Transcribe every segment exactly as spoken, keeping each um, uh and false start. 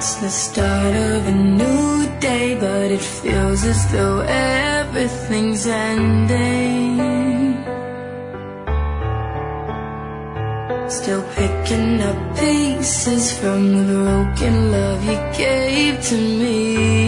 It's the start of a new day, but it feels as though everything's ending. Still picking up pieces from the broken love you gave to me.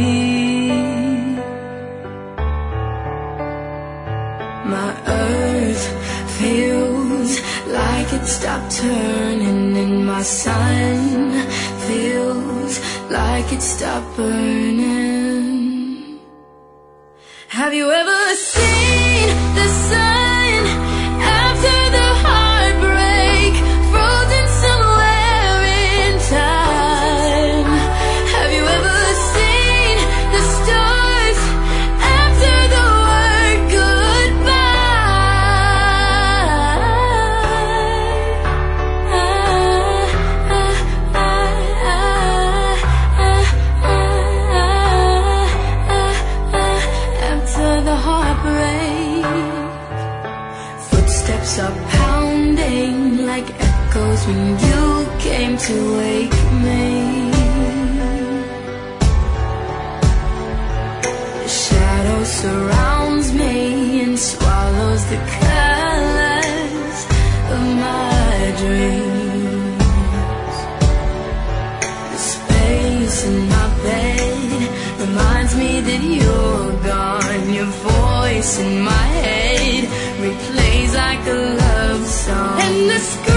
My earth feels like it stopped turning, and my sun feels like it stopped burning. Have you ever seen the sun after the heartbreak, frozen somewhere in time? Have you ever seen the stars after the word Footsteps are pounding like echoes when you came to wake me. The shadow surrounds me and swallows the colors of my dreams. The space in my bed reminds me that you're gone. Your voice in my head replays like a love song. And the sky